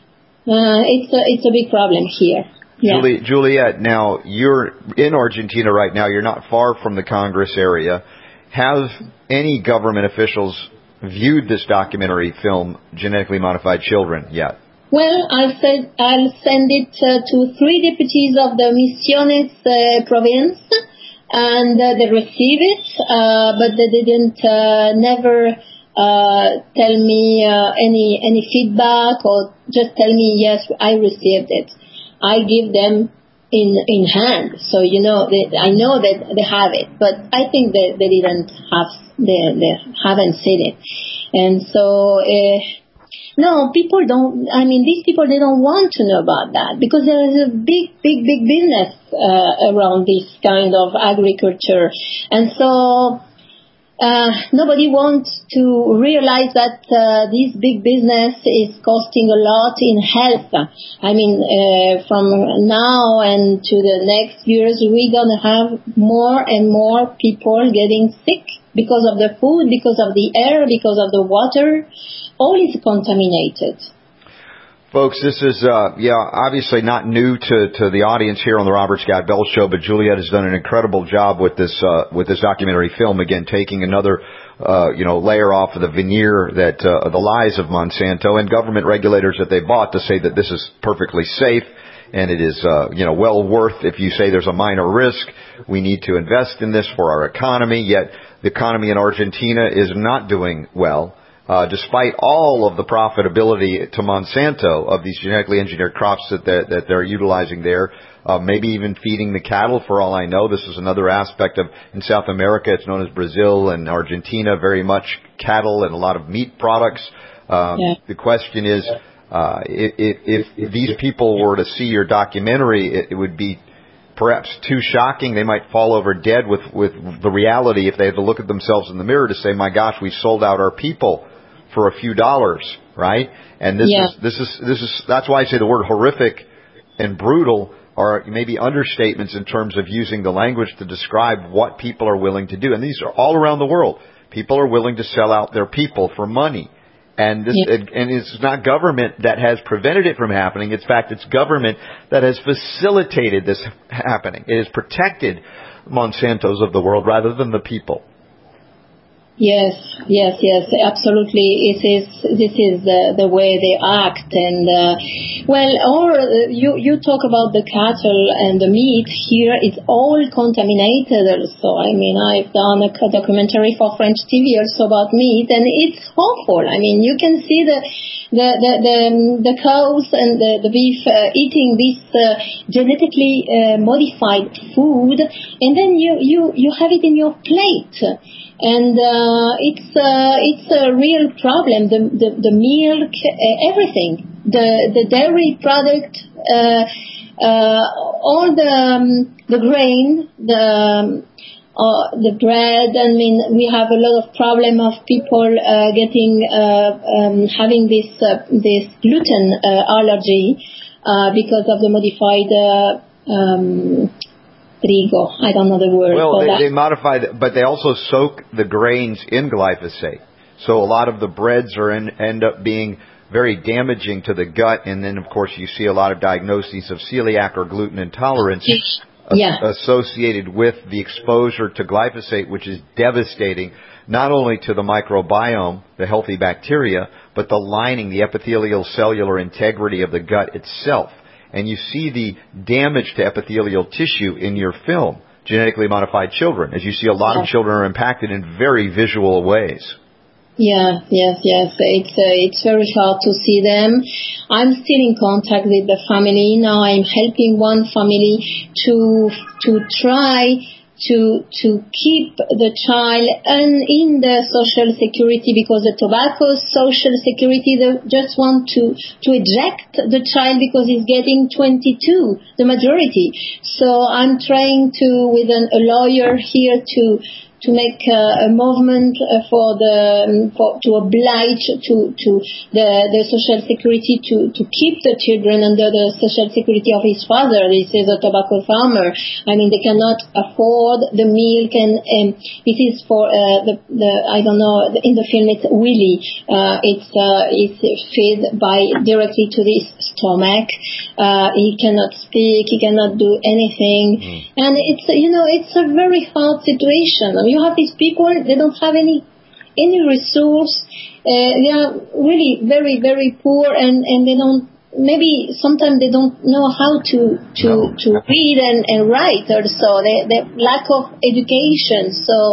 Uh, it's a, it's a big problem here. Yeah. Julie, Juliet, now you're in Argentina right now. You're not far from the Congress area. Have any government officials viewed this documentary film, Genetically Modified Children, yet? Well, I'll send, I'll send it uh, to three deputies of the Misiones uh, province, and uh, they receive it, uh, but they didn't uh, never uh, tell me uh, any any feedback, or just tell me, yes, I received it. I give them in in hand, so you know they, I know that they have it, but I think that they didn't have they they haven't seen it, and so uh, no, people don't. I mean, these people, they don't want to know about that, because there is a big, big, big business uh, around this kind of agriculture, and so. Uh, nobody wants to realize that uh, this big business is costing a lot in health. I mean, uh, from now and to the next years, we're going to have more and more people getting sick because of the food, because of the air, because of the water. All is contaminated. Folks, this is, uh, yeah, obviously not new to, to the audience here on the Robert Scott Bell Show, but Juliet has done an incredible job with this, uh, with this documentary film. Again, taking another, uh, you know, layer off of the veneer that, uh, the lies of Monsanto and government regulators that they bought to say that this is perfectly safe and it is, uh, you know, well worth, if you say there's a minor risk, we need to invest in this for our economy, yet the economy in Argentina is not doing well. uh, despite all of the profitability to Monsanto of these genetically engineered crops that they're, that they're utilizing there, uh, maybe even feeding the cattle for all I know. This is another aspect of, in South America, it's known as Brazil and Argentina, very much cattle and a lot of meat products. Um, yeah. The question is, uh, if, if, if these people were to see your documentary, it, it would be perhaps too shocking. They might fall over dead with, with the reality if they had to look at themselves in the mirror to say, my gosh, we sold out our people for a few dollars, right? And this yeah. is, this is, this is, that's why I say the word horrific and brutal are maybe understatements in terms of using the language to describe what people are willing to do. And these are all around the world. People are willing to sell out their people for money. And this, yeah. and it's not government that has prevented it from happening. In fact, it's government that has facilitated this happening. It has protected Monsantos of the world rather than the people. Yes, yes, yes, absolutely. It is, this is the, the way they act. And, uh, well, or uh, you, you talk about the cattle and the meat. Here it's all contaminated also. I mean, I've done a documentary for French T V also about meat, and it's awful. I mean, you can see the, the, the, the, the cows and the, the beef uh, eating this uh, genetically uh, modified food, and then you, you, you have it in your plate. And uh, it's uh, it's a real problem. The the, the milk, uh, everything, the the dairy product, uh, uh, all the um, the grain, the uh, the bread. I mean, we have a lot of problem of people uh, getting uh, um, having this uh, this gluten uh, allergy uh, because of the modified. Uh, um, Trigo. I don't know the word. Well, they, they modify, the, but they also soak the grains in glyphosate. So a lot of the breads are in, end up being very damaging to the gut. And then, of course, you see a lot of diagnoses of celiac or gluten intolerance yeah. as, associated with the exposure to glyphosate, which is devastating not only to the microbiome, the healthy bacteria, but the lining, the epithelial cellular integrity of the gut itself. And you see the damage to epithelial tissue in your film, Genetically Modified Children, as you see a lot yeah. of children are impacted in very visual ways. Yeah, yes, yes. It's uh, it's very hard to see them. I'm still in contact with the family. Now I'm helping one family to to try to to keep the child and in the social security, because the tobacco social security, they just want to to eject the child because he's getting twenty-two, the majority. So I'm trying to, with an, a lawyer here, to to make uh, a movement uh, for the for, to oblige to to the the social security to to keep the children under the social security of his father. This is a tobacco farmer. I mean, they cannot afford the milk, and and this is for uh, the the I don't know, in the film it's Willie. Uh, it's uh, it's fed by directly to his stomach. Uh, he cannot speak. He cannot do anything, mm. and it's you know it's a very hard situation. I mean, you have these people, they don't have any any resource. Uh, they are really very, very poor, and, and they don't, maybe sometimes they don't know how to to, no. to read and, and write also. They, they lack of education. So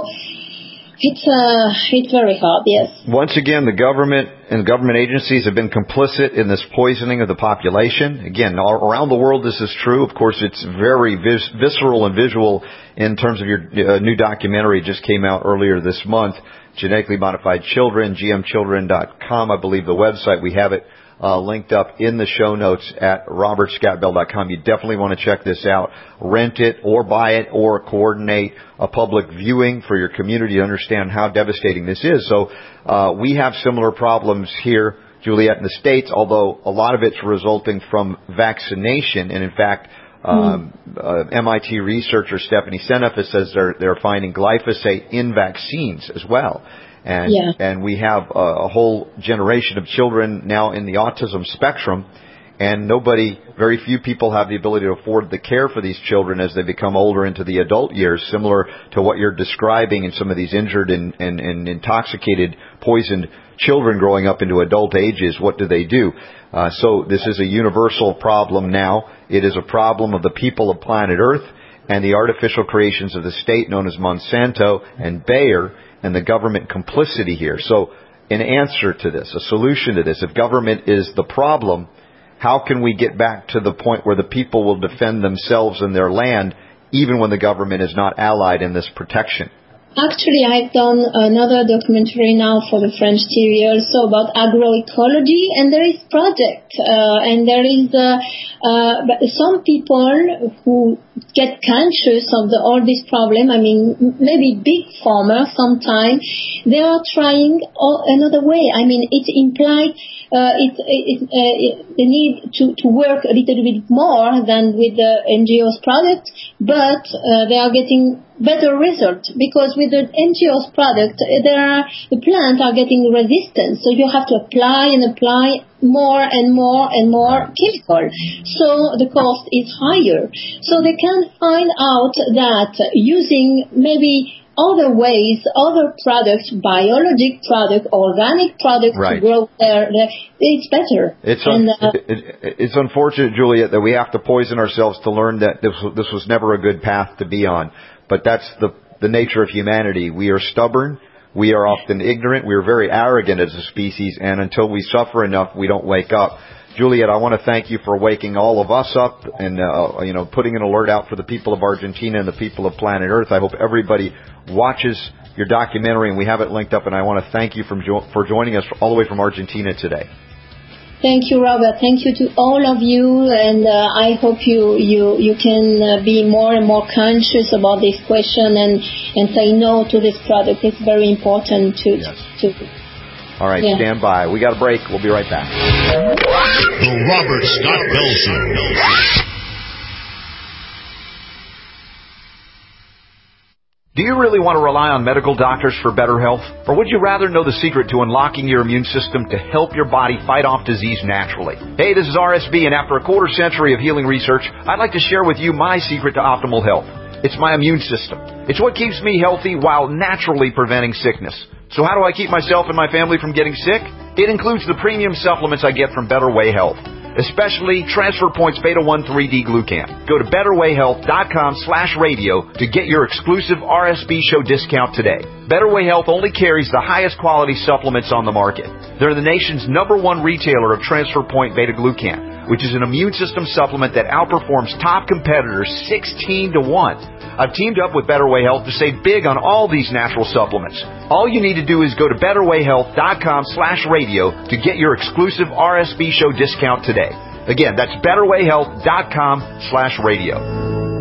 it's uh, it's very hard, yes. Once again, the government and government agencies have been complicit in this poisoning of the population. Again, all around the world this is true. Of course, it's very vis- visceral and visual in terms of your uh, new documentary. Just came out earlier this month, Genetically Modified Children, G M children dot com, I believe the website. We have it uh, linked up in the show notes at robert scott bell dot com. You definitely want to check this out. Rent it or buy it or coordinate a public viewing for your community to understand how devastating this is. So uh, we have similar problems here, Juliet, in the States, although a lot of it's resulting from vaccination. And in fact, um, uh, M I T researcher Stephanie Seneff says they're, they're finding glyphosate in vaccines as well. And, yeah. and we have a, a whole generation of children now in the autism spectrum, and nobody, very few people have the ability to afford the care for these children as they become older into the adult years, similar to what you're describing in some of these injured and, and, and intoxicated, poisoned children growing up into adult ages. What do they do? Uh, so this is a universal problem now. It is a problem of the people of planet Earth and the artificial creations of the state known as Monsanto and Bayer, and the government complicity here. So an answer to this, a solution to this. If government is the problem, how can we get back to the point where the people will defend themselves and their land even when the government is not allied in this protection? Actually, I've done another documentary now for the French T V also about agroecology, and there is project, uh, and there is uh, uh, some people who get conscious of the, all this problem. I mean, maybe big farmers sometimes, they are trying all, another way. I mean, it implies uh, it, it, uh, it, they need to, to work a little bit more than with the N G O's product, but uh, they are getting better results, because with the N G O's product, there are, the plants are getting resistant, so you have to apply and apply more and more and more chemical. So the cost is higher. So they can find out that using maybe other ways, other products, biologic product, organic products right. to grow their, their, it's better. It's, and, un- uh, it, it, it's unfortunate, Juliet, that we have to poison ourselves to learn that this, this was never a good path to be on. But that's the, the nature of humanity. We are stubborn. We are often ignorant. We are very arrogant as a species. And until we suffer enough, we don't wake up. Juliet, I want to thank you for waking all of us up and, uh, you know, putting an alert out for the people of Argentina and the people of planet Earth. I hope everybody watches your documentary, and we have it linked up. And I want to thank you from jo- for joining us all the way from Argentina today. Thank you, Robert. Thank you to all of you, and uh, I hope you you you can uh, be more and more conscious about this question and and say no to this product. It's very important to yes. to. All right, yeah. Stand by. We got a break. We'll be right back. The Robert Scott Bell Show. Do you really want to rely on medical doctors for better health? Or would you rather know the secret to unlocking your immune system to help your body fight off disease naturally? Hey, this is R S B, and after a quarter century of healing research, I'd like to share with you my secret to optimal health. It's my immune system. It's what keeps me healthy while naturally preventing sickness. So how do I keep myself and my family from getting sick? It includes the premium supplements I get from Better Way Health, especially Transfer Point's Beta one three D Glucan. Go to betterwayhealth.com slash radio to get your exclusive R S B show discount today. Better Way Health only carries the highest quality supplements on the market. They're the nation's number one retailer of Transfer Point Beta Glucan, which is an immune system supplement that outperforms top competitors sixteen to one. I've teamed up with Better Way Health to save big on all these natural supplements. All you need to do is go to betterwayhealth.com slash radio to get your exclusive R S B show discount today. Again, that's betterwayhealth.com slash radio.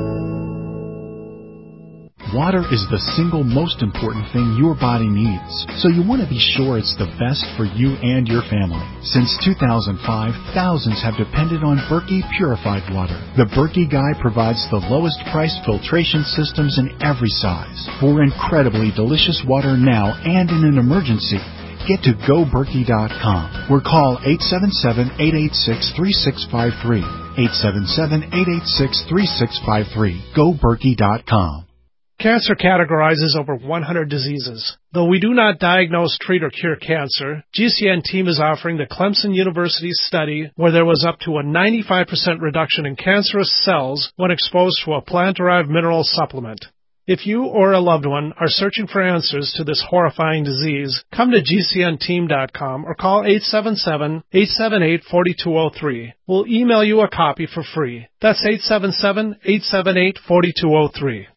Water is the single most important thing your body needs, so you want to be sure it's the best for you and your family. Since two thousand five, thousands have depended on Berkey purified water. The Berkey Guy provides the lowest price filtration systems in every size for incredibly delicious water now and in an emergency. Get to go berkey dot com or call eight seven seven, eight eight six, three six five three. eight seven seven, eight eight six, three six five three. go berkey dot com. Cancer categorizes over one hundred diseases. Though we do not diagnose, treat, or cure cancer, G C N team is offering the Clemson University study where there was up to a ninety-five percent reduction in cancerous cells when exposed to a plant-derived mineral supplement. If you or a loved one are searching for answers to this horrifying disease, come to G C N team dot com or call eight seven seven, eight seven eight, four two zero three. We'll email you a copy for free. That's eight seven seven, eight seven eight, four two zero three.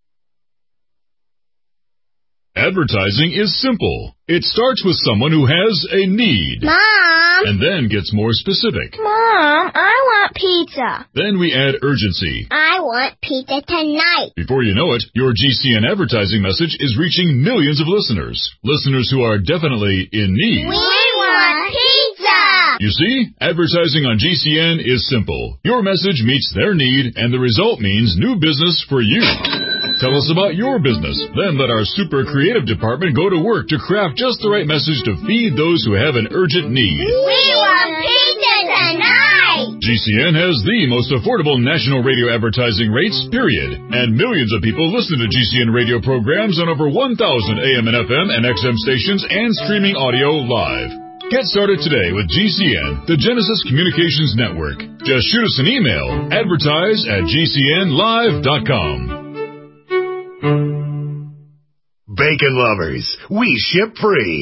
Advertising is simple. It starts with someone who has a need. Mom! And then gets more specific. Mom, I want pizza. Then we add urgency. I want pizza tonight. Before you know it, your G C N advertising message is reaching millions of listeners. Listeners who are definitely in need. We want pizza! You see, advertising on G C N is simple. Your message meets their need, and the result means new business for you. Tell us about your business. Then let our super creative department go to work to craft just the right message to feed those who have an urgent need. We want pizza tonight! G C N has the most affordable national radio advertising rates, period. And millions of people listen to G C N radio programs on over one thousand A M and F M and X M stations and streaming audio live. Get started today with G C N, the Genesis Communications Network. Just shoot us an email, advertise at G C N live dot com. Bacon lovers, we ship free.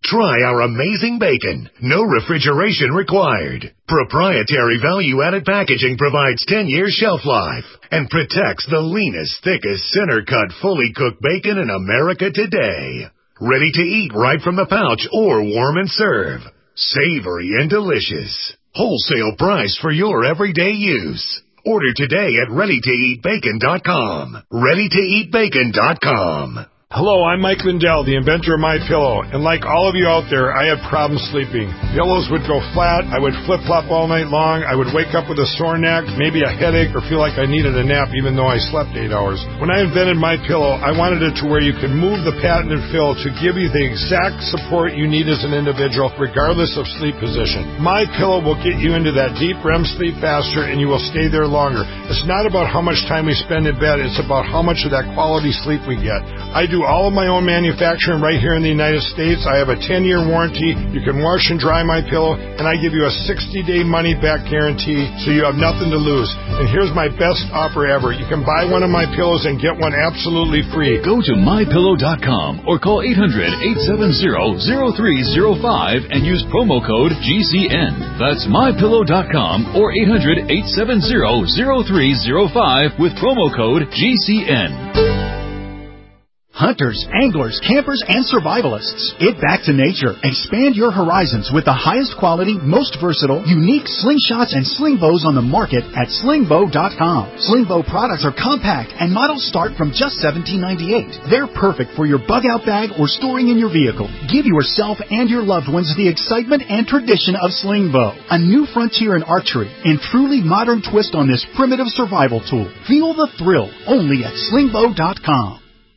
Try our amazing bacon. No refrigeration required. Proprietary value-added packaging provides ten years shelf life and protects the leanest, thickest, center-cut, fully cooked bacon in America today. Ready to eat right from the pouch or warm and serve. Savory and delicious. Wholesale price for your everyday use. Order today at ready to eat bacon dot com. ready to eat bacon dot com. Hello, I'm Mike Lindell, the inventor of MyPillow, and like all of you out there, I have problems sleeping. Pillows would go flat, I would flip-flop all night long, I would wake up with a sore neck, maybe a headache, or feel like I needed a nap even though I slept eight hours. When I invented MyPillow, I wanted it to where you could move the patented fill to give you the exact support you need as an individual, regardless of sleep position. MyPillow will get you into that deep R E M sleep faster, and you will stay there longer. It's not about how much time we spend in bed, it's about how much of that quality sleep we get. I do all of my own manufacturing right here in the United States. I have a ten-year warranty. You can wash and dry my pillow, and I give you a sixty-day money-back guarantee, so you have nothing to lose. And here's my best offer ever. You can buy one of my pillows and get one absolutely free. Go to my pillow dot com or call eight hundred, eight seven zero, zero three zero five and use promo code G C N. That's my pillow dot com or eight hundred, eight seven zero, zero three zero five with promo code G C N. Hunters, anglers, campers, and survivalists. Get back to nature. Expand your horizons with the highest quality, most versatile, unique slingshots and sling bows on the market at sling bow dot com. Sling bow products are compact and models start from just seventeen ninety-eight. They're perfect for your bug out bag or storing in your vehicle. Give yourself and your loved ones the excitement and tradition of sling bow. A new frontier in archery and truly modern twist on this primitive survival tool. Feel the thrill only at sling bow dot com.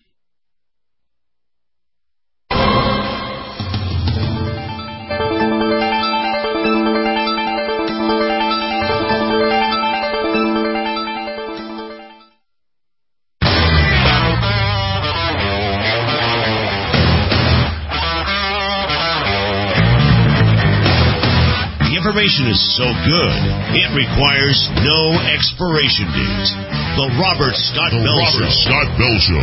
Information is so good, it requires no expiration date. The Robert Scott the Bell Robert Show. Scott Bell Show.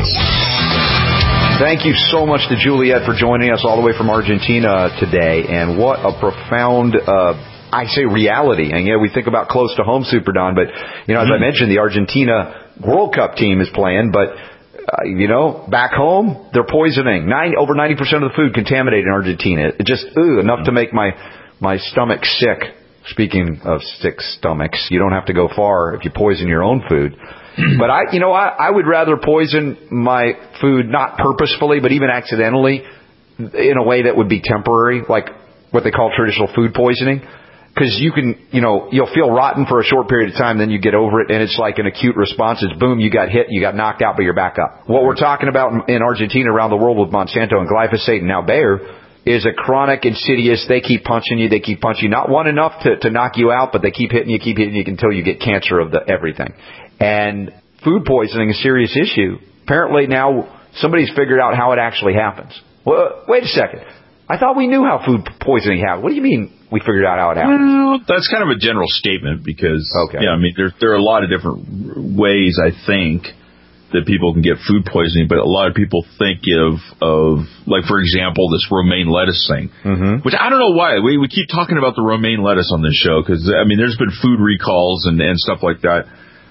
Thank you so much to Juliet for joining us all the way from Argentina today. And what a profound, uh, I say reality. And yeah, we think about close to home, Super Don, but, you know, as mm-hmm. I mentioned, the Argentina World Cup team is playing, but, uh, you know, back home, they're poisoning. Nine, over ninety percent of the food contaminated in Argentina. It just, ooh, enough to make my, my stomach sick. Speaking of sick stomachs, you don't have to go far if you poison your own food. But I, you know, I, I would rather poison my food, not purposefully, but even accidentally, in a way that would be temporary, like what they call traditional food poisoning. Because you can, you know, you'll feel rotten for a short period of time, then you get over it, and it's like an acute response. It's boom, you got hit, you got knocked out, but you're back up. What we're talking about in Argentina, around the world with Monsanto and glyphosate and now Bayer, is a chronic, insidious, they keep punching you, they keep punching you. Not one enough to, to knock you out, but they keep hitting you, keep hitting you until you get cancer of the everything. And food poisoning is a serious issue. Apparently now somebody's figured out how it actually happens. Well, wait a second. I thought we knew how food poisoning happened. What do you mean we figured out how it happens? Well, that's kind of a general statement because, okay. yeah, I mean, there, there are a lot of different ways, I think, that people can get food poisoning, but a lot of people think of, of like, for example, this romaine lettuce thing, mm-hmm. which I don't know why. We, we keep talking about the romaine lettuce on this show because, I mean, there's been food recalls and, and stuff like that.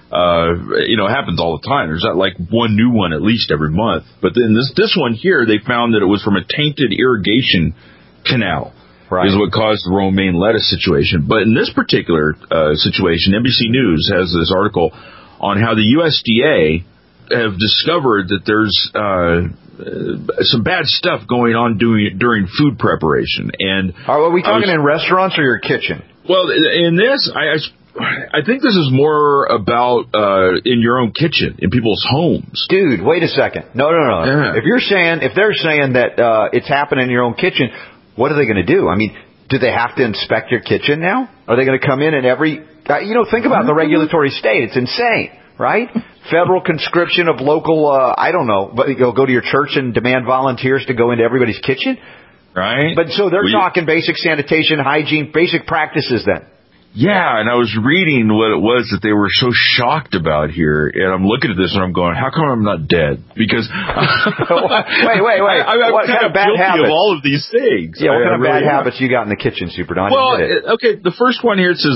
Uh, you know, it happens all the time. There's not like one new one at least every month. But then this, this one here, they found that it was from a tainted irrigation canal. Right. Is what caused the romaine lettuce situation. But in this particular uh, situation, N B C News has this article on how the U S D A have discovered that there's uh, some bad stuff going on doing, during food preparation. And are we talking was, in restaurants or your kitchen? Well, in this, I, I, I think this is more about uh, in your own kitchen, in people's homes. Dude, wait a second. No, no, no. Yeah. If you're saying, if they're saying that uh, it's happening in your own kitchen, what are they going to do? I mean, do they have to inspect your kitchen now? Are they going to come in and every, uh, you know, think about the regulatory state. It's insane, right? Federal conscription of local, uh, I don't know, but you'll go to your church and demand volunteers to go into everybody's kitchen? Right. But so they're well, talking basic sanitation, hygiene, basic practices then. Yeah, and I was reading what it was that they were so shocked about here, and I'm looking at this and I'm going, how come I'm not dead? Because wait, wait, wait. I, I'm what kind kind of of bad guilty habits? of all of these things. Yeah, what I, kind of I really bad am. habits you got in the kitchen, Super Don? Well, Admit it. okay, the first one here, it says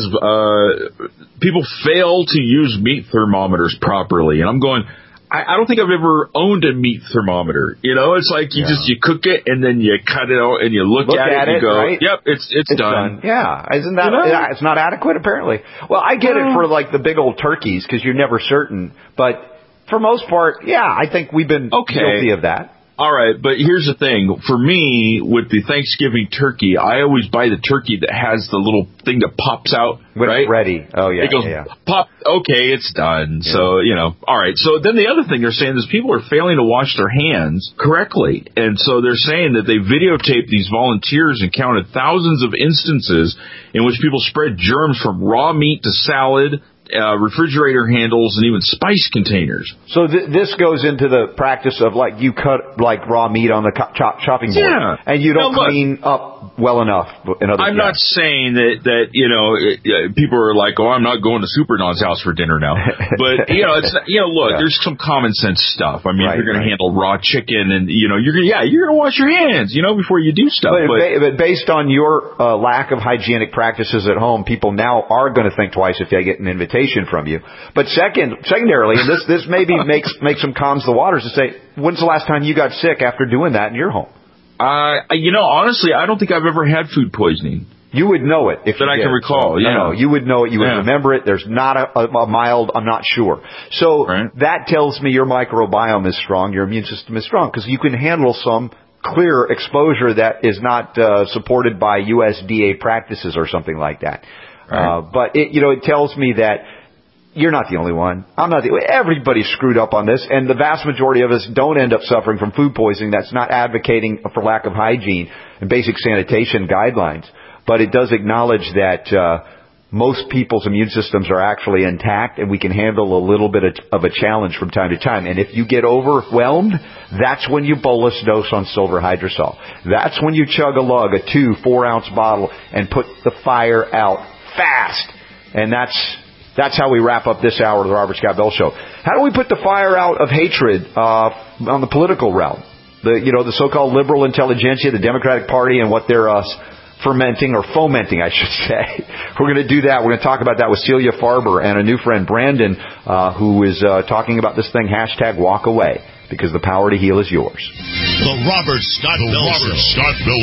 uh, people fail to use meat thermometers properly, and I'm going, I, I don't think I've ever owned a meat thermometer. You know, it's like you Yeah. just, you cook it and then you cut it out and you look, Look at, at it and it, you go, right? yep, it's, it's, It's done. done. Yeah, isn't that? You know? Yeah, it's not adequate, apparently. Well, I get it for like the big old turkeys because you're never certain, but for most part, yeah, I think we've been Okay. guilty of that. All right, but here's the thing. For me, with the Thanksgiving turkey, I always buy the turkey that has the little thing that pops out, When right? it's ready. Oh, yeah, It goes, yeah. pop, okay, it's done. Yeah. So, you know, all right. So then the other thing they're saying is people are failing to wash their hands correctly. And so they're saying that they videotaped these volunteers and counted thousands of instances in which people spread germs from raw meat to salad, Uh, refrigerator handles, and even spice containers. So th- this goes into the practice of like you cut like raw meat on the co- chop- chopping board, Yeah. and you don't Now, look, clean up well enough. In other, I'm yeah. not saying that, that you know, it, uh, people are like, oh, I'm not going to Super Don's house for dinner now. But, you know, it's you know, look, Yeah. there's some common sense stuff. I mean, Right, if you're going right. to handle raw chicken and, you know, you're gonna, yeah, you're going to wash your hands, you know, before you do stuff. But, But, ba- but based on your uh, lack of hygienic practices at home, people now are going to think twice if they get an invitation from you. But second, secondarily, and this this maybe makes makes some calms the waters to say, when's the last time you got sick after doing that in your home? uh, you know, honestly, I don't think I've ever had food poisoning. You would know it if That you I did. can recall, So, yeah. No, no, you would know it. You would Yeah. remember it. There's not a, a, a mild, I'm not sure. So Right. that tells me your microbiome is strong, your immune system is strong, because you can handle some clear exposure that is not uh, supported by U S D A practices or something like that. Right. Uh, but it, you know, it tells me that you're not the only one. I'm not the everybody's screwed up on this, and the vast majority of us don't end up suffering from food poisoning. That's not advocating for lack of hygiene and basic sanitation guidelines, but it does acknowledge that uh, most people's immune systems are actually intact, and we can handle a little bit of, of a challenge from time to time. And if you get overwhelmed, that's when you bolus dose on silver hydrosol. That's when you chug a lug, a two, four ounce bottle, and put the fire out fast. And that's That's how we wrap up this hour of the Robert Scott Bell Show. How do we put the fire out of hatred uh, on the political realm? The you know the so-called liberal intelligentsia, the Democratic Party, and what they're uh, fermenting or fomenting, I should say. We're going to do that. We're going to talk about that with Celia Farber and a new friend, Brandon, uh, who is uh, talking about this thing, hashtag walk away, because the power to heal is yours. The Robert Scott The Bell Robert Show. Scott Bell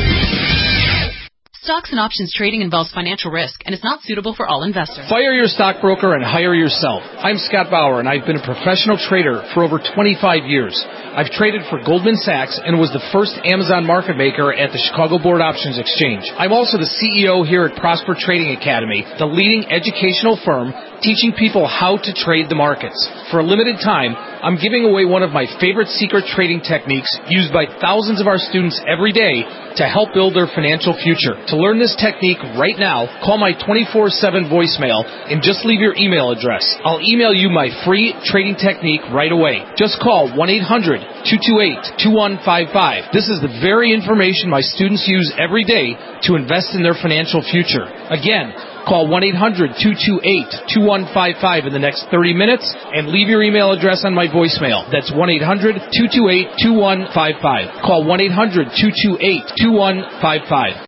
Show. Stocks and options trading involves financial risk and is not suitable for all investors. Fire your stockbroker and hire yourself. I'm Scott Bauer, and I've been a professional trader for over twenty-five years. I've traded for Goldman Sachs and was the first Amazon market maker at the Chicago Board Options Exchange. I'm also the C E O here at Prosper Trading Academy, the leading educational firm teaching people how to trade the markets. For a limited time, I'm giving away one of my favorite secret trading techniques used by thousands of our students every day to help build their financial future. To learn this technique right now, call my twenty-four seven voicemail and just leave your email address. I'll email you my free trading technique right away. Just call one eight hundred two two eight two one five five. This is the very information my students use every day to invest in their financial future. Again, call one eight hundred two two eight two one five five in the next thirty minutes and leave your email address on my voicemail. That's one eight hundred two two eight two one five five. Call one eight hundred two two eight two one five five.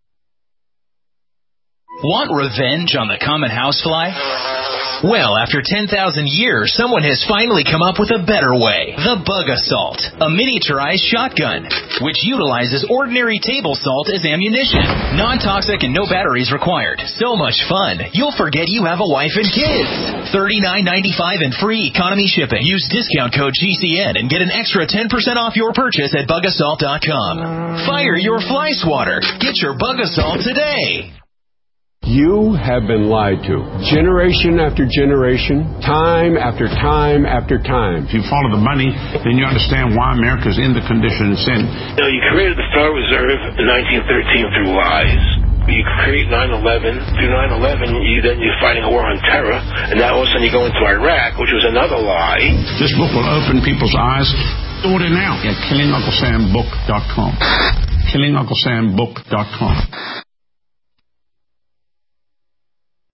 Want revenge on the common housefly? Well, after ten thousand years, someone has finally come up with a better way. The Bug Assault, a miniaturized shotgun, which utilizes ordinary table salt as ammunition. Non-toxic and no batteries required. So much fun, you'll forget you have a wife and kids. thirty-nine ninety-five and free economy shipping. Use discount code G C N and get an extra ten percent off your purchase at bug assault dot com. Fire your fly swatter. Get your Bug Assault today. You have been lied to. Generation after generation, time after time after time. If you follow the money, then you understand why America's in the condition it's in. You know, you created the Federal Reserve in nineteen thirteen through lies. You create nine eleven. Through nine eleven, you, then you're fighting a war on terror. And now all of a sudden you go into Iraq, which was another lie. This book will open people's eyes. Order now at killing uncle sam book dot com. killing uncle sam book dot com.